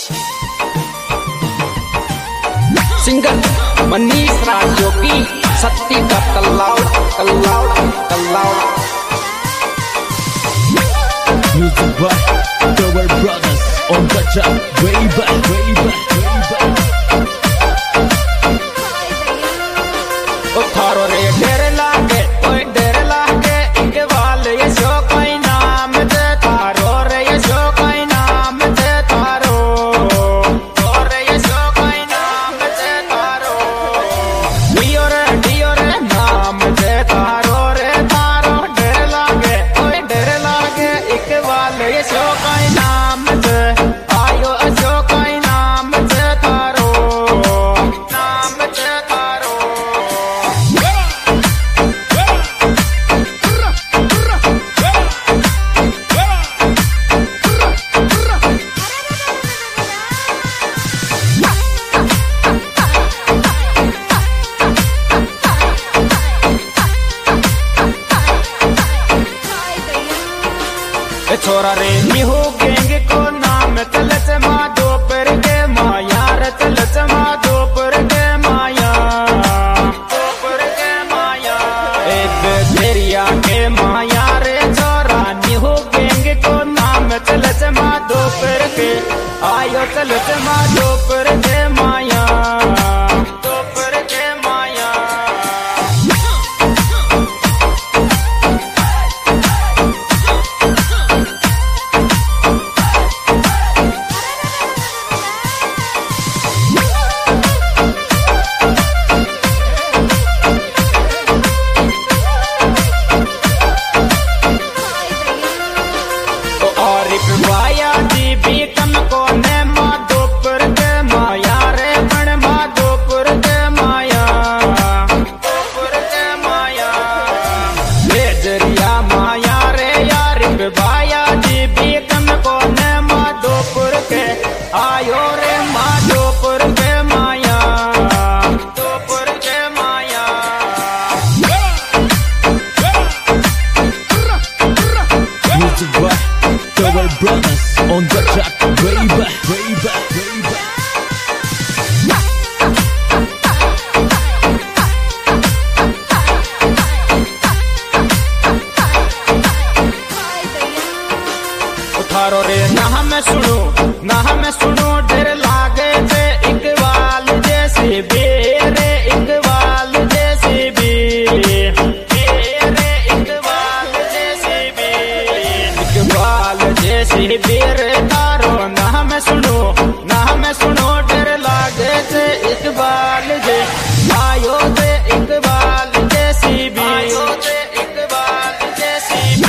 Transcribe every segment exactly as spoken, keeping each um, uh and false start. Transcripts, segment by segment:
Singer Manish Raj Yogi Satti का कल्लाउड कल्लाउड कल्लाउड। Music by Tower Brothers on the track, way back, way back, way back. ओ थारो रे der लागे, ओए डेर लागे, इनके वाल ये शो कोई नाम दे थारो रे ये शो कोई नाम दे थारो, और ये शो कोई नाम दे थारो, डियो रे डियो रे नाम दे थारो रे थारो डेर लागे, ओए डेर लागे, इनके वाल ये शो कोई नाम दे आयो शो कोई नाम दे थारो, नाम दे थारो। छोरा रे निहो गैंग को नाम चलच मा दोपर के माया रे चलच मा दोपर के माया, दोपर के माया एक तेरिया के माया रे छोरा निहो गैंग को नाम चलच मा दोपर के आयो चलच मा दोपर के माया, दोपर के माया। वाया दी भी कम को ने मा दोपर के माया रे बण मा दोपर के माया, दोपर के माया बेजरिया माया रे यार वाया दी भी कम को ने मा दोपर के आयो रे मा दोपर के माया, दोपर के माया। Music by Tower Brothers on the track, way back, way back, way back. थारो रे ना हमें सुनो ना हमें सुनो डर लागे थे इकबाल जैसे बेरे इकबाल जैसे भी बेरे इकबाल जैसे भी इकबाल जैसे बेर तारो ना हमें सुनो ना हमें सुनो डर लागे थे इकबाल जे आयो थे इकबाल जैसी भी आयो थे इकबाल जैसी भी।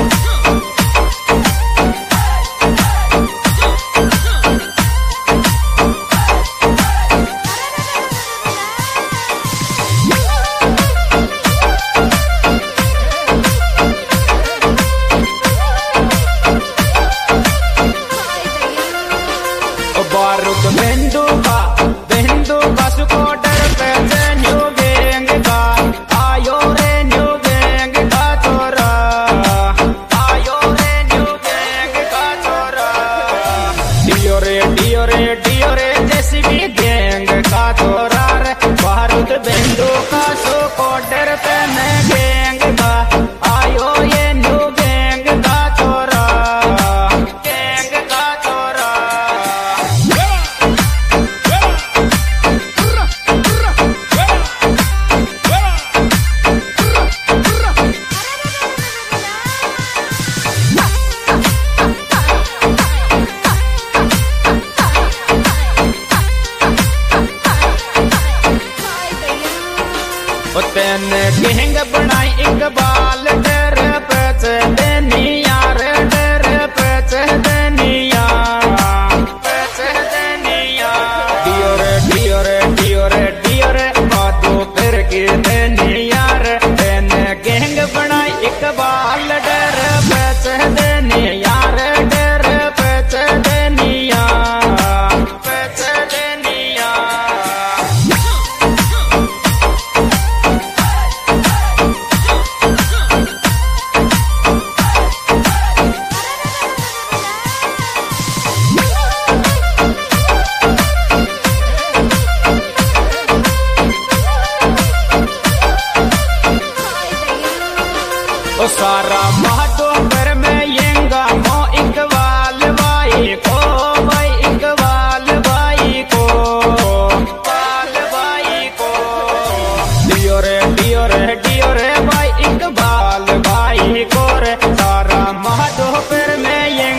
बारूद बिंदु का बिंदु का स्कूटर पे से न्यू गैंग का आयो रे न्यू गैंग का छोरा, आयो रे न्यू गैंग का छोरा डियो रे डियो रे डियो रे जैसी भी गैंग का छोरा रे बारूद बिंदु का स्कूटर पे मैं गैंग का आयो ये न्यू गैंग का छोरा, गैंग का छोरा। तेने गैंग बनाई इकबाल डर पच देनी यार डर पच देनी यार पच देनी यार डियो रे डियो रे डियो रे डियो रे बातों फिर के देनी यार तेने गैंग बनाई इकबाल डर पच देनी यार डर पच देनी यार पच देनी यार।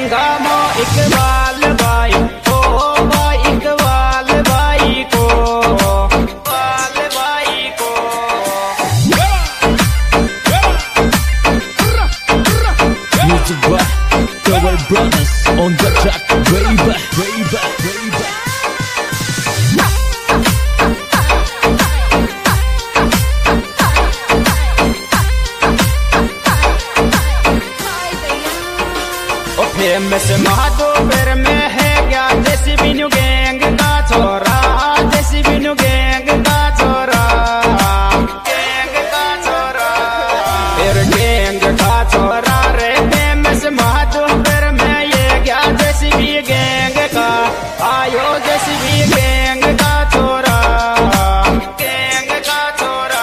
हंगामा इकबाल भाई, ओ भाई इकबाल भाई को, इकबाल भाई को। Music by Tower Brothers on the track, way back, way back, way back. Famous महादोपर में है क्या जेसीबी न्यू गैंग का छोरा, जेसीबी न्यू गैंग का छोरा, गैंग का छोरा, फिर गैंग का छोरा रे। फेमस महादोपर में ये क्या जेसीबी गैंग का आयो, जेसीबी गैंग का छोरा, गैंग का छोरा।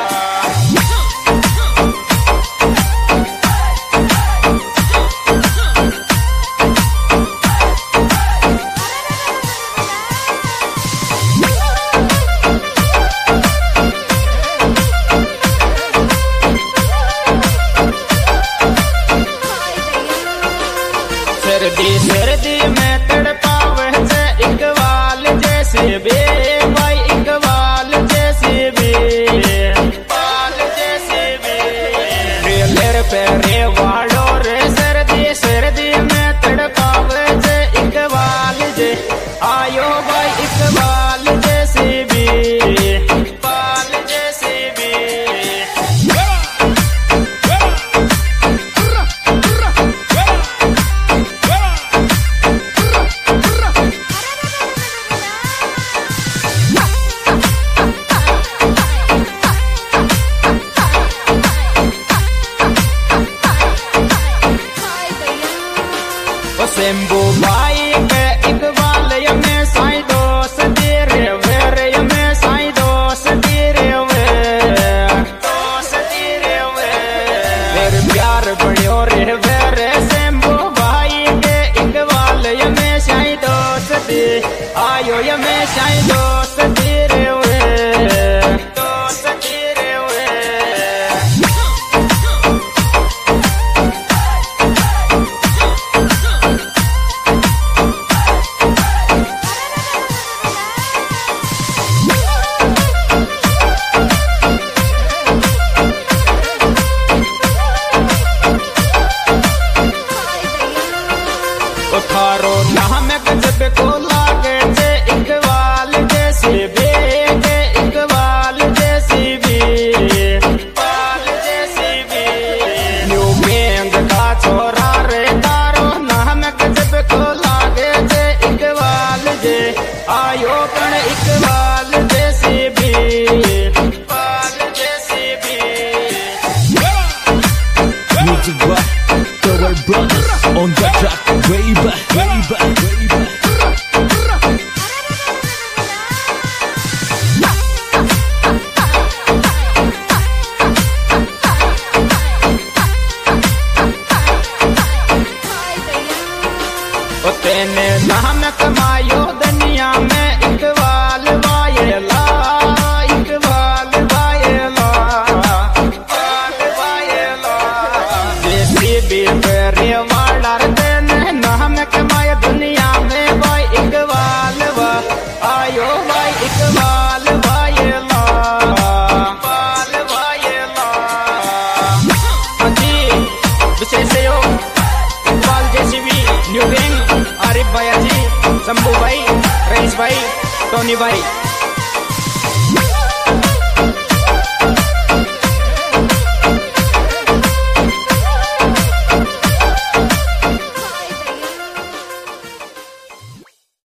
सर्दी सर्दी में तड़पावे से इकबाल जैसे बे भाई, इकबाल जैसे बे, इकबाल जैसे बे। ट्रेलर पे रे वाड़ो रे सर्दी सर्दी में तड़पावे से इकबाल जे आयो भाई, इकबाल जैसे बे, इकबाल जैसे बे। शंभू भाई के इकबाल में साई दोस्त तेरे वेरे में साई दोस्त तेरे वे, दोस्त तेरे वे। फिर प्यार बढ़ियो रे वेरे शंभू भाई के इकबाल में साई दोस्त दे आयो, ये में साई दोस्त तेरे वे, दोस्त तेरे वे। थारो नाम गजब को लागे जे इकबाल जैसे बे, इकबाल जैसे बे, इकबाल जैसे बे। न्यू गैंग का छोरा रे तारो नाम गजब को लागे जे इकबाल जे आयो कण, इकबाल जैसे बे, इकबाल जैसे बे। Music by Tower Brothers on the track, way back, way back, way back. ओ तेने नाम कमायो दुनिया में इकबाल वायला, इकबाल वायला, इकबाल वायला। जेसीबी पे वाला तेने नाम कमाया दुनिया में भाई, इकबाल वा आयो भाई, इकबाल वायला, इकबाल वायला। हाँ जी, विशेष सहयोग Iqbal JCB new gang, Arif भाई जी, शंभू भाई, रईस भाई, टोनी भाई।